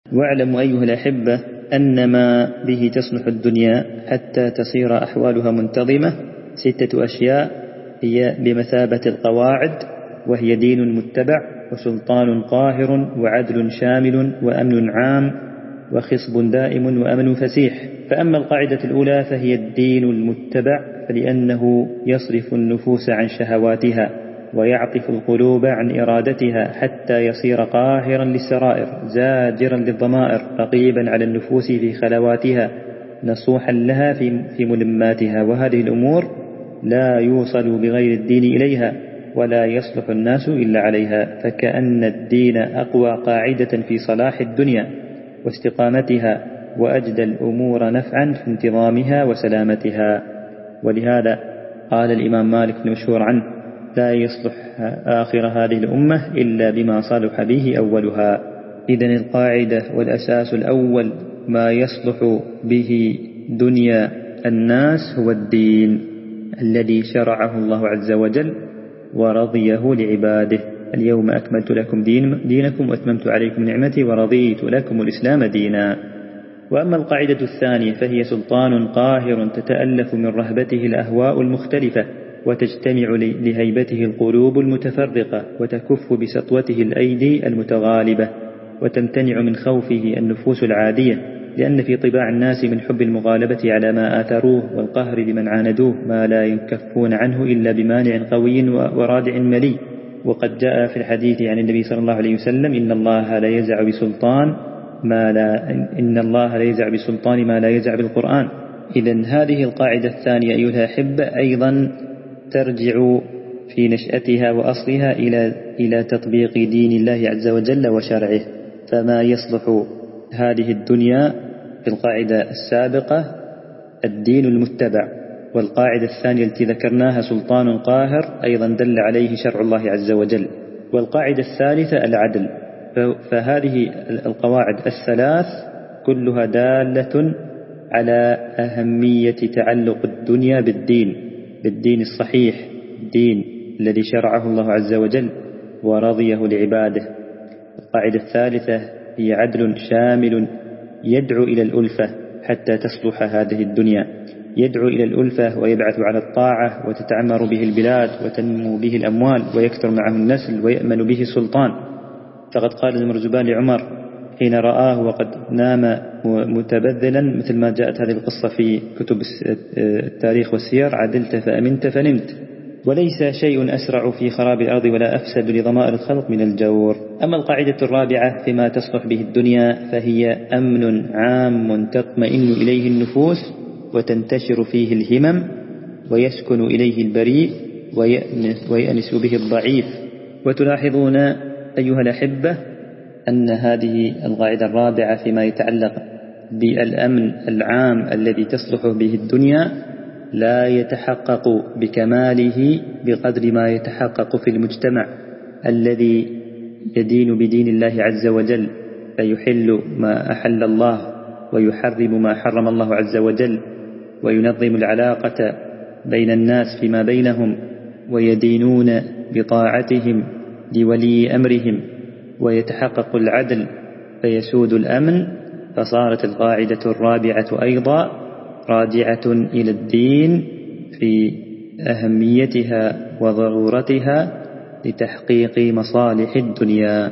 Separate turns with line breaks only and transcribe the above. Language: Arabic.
واعلموا أيها الأحبة أن ما به تصلح الدنيا حتى تصير أحوالها منتظمة 6 أشياء هي بمثابة القواعد، وهي دين متبع، وسلطان قاهر، وعدل شامل، وأمن عام، وخصب دائم، وأمن فسيح. فأما القاعدة الأولى فهي الدين المتبع، فلأنه يصرف النفوس عن شهواتها ويعطف القلوب عن إرادتها حتى يصير قاهرا للسرائر، زاجرا للضمائر، رقيبا على النفوس في خلواتها، نصوحا لها في ملماتها. وهذه الأمور لا يوصل بغير الدين إليها، ولا يصلح الناس إلا عليها، فكأن الدين أقوى قاعدة في صلاح الدنيا واستقامتها، وأجدى الأمور نفعا في انتظامها وسلامتها. ولهذا قال الإمام مالك المشهور عنه: لا يصلح آخر هذه الأمة إلا بما صلح به أولها. إذن القاعدة والأساس الأول ما يصلح به دنيا الناس هو الدين الذي شرعه الله عز وجل ورضيه لعباده. اليوم أكملت لكم دينكم وأتممت عليكم نعمتي ورضيت لكم الإسلام دينا. وأما القاعدة الثانية فهي سلطان قاهر تتألف من رهبته الأهواء المختلفة، وتجتمع لهيبته القلوب المتفرقة، وتكف بسطوته الأيدي المتغالبة، وتمتنع من خوفه النفوس العادية، لأن في طباع الناس من حب المغالبة على ما آثروه والقهر لمن عاندوه ما لا ينكفون عنه إلا بمانع قوي ورادع ملي. وقد جاء في الحديث عن النبي صلى الله عليه وسلم: إن الله لا يزع بسلطان ما لا يزع بالقرآن. إذن هذه القاعدة الثانية أيها الأحبة أيضا ترجع في نشأتها وأصلها إلى تطبيق دين الله عز وجل وشرعه. فما يصلح هذه الدنيا في القاعدة السابقة الدين المتبع، والقاعدة الثانية التي ذكرناها سلطان قاهر أيضا دل عليه شرع الله عز وجل، والقاعدة الثالثة العدل. فهذه القواعد الثلاث كلها دالة على أهمية تعلق الدنيا بالدين الصحيح، الدين الذي شرعه الله عز وجل ورضيه لعباده. القاعدة الثالثة هي عدل شامل يدعو إلى الألفة حتى تصلح هذه الدنيا، يدعو إلى الألفة ويبعث على الطاعة، وتتعمر به البلاد وتنمو به الأموال ويكثر معه النسل ويأمن به السلطان. فقد قال المرزبان لعمر حين رآه وقد نام متبذلا، مثل ما جاءت هذه القصة في كتب التاريخ والسير: عدلت فأمنت فنمت. وليس شيء أسرع في خراب الأرض ولا أفسد لضمائر الخلق من الجور. أما القاعدة الرابعة فيما تصلح به الدنيا فهي أمن عام تطمئن إليه النفوس وتنتشر فيه الهمم، ويسكن إليه البريء ويأنس به الضعيف. وتلاحظون أيها الأحبة أن هذه القاعدة الرابعة فيما يتعلق بالأمن العام الذي تصلح به الدنيا لا يتحقق بكماله بقدر ما يتحقق في المجتمع الذي يدين بدين الله عز وجل، فيحل ما أحل الله ويحرم ما حرم الله عز وجل، وينظم العلاقة بين الناس فيما بينهم، ويدينون بطاعتهم لولي أمرهم، ويتحقق العدل فيسود الأمن. فصارت القاعدة الرابعة أيضا راجعة إلى الدين في أهميتها وضرورتها لتحقيق مصالح الدنيا.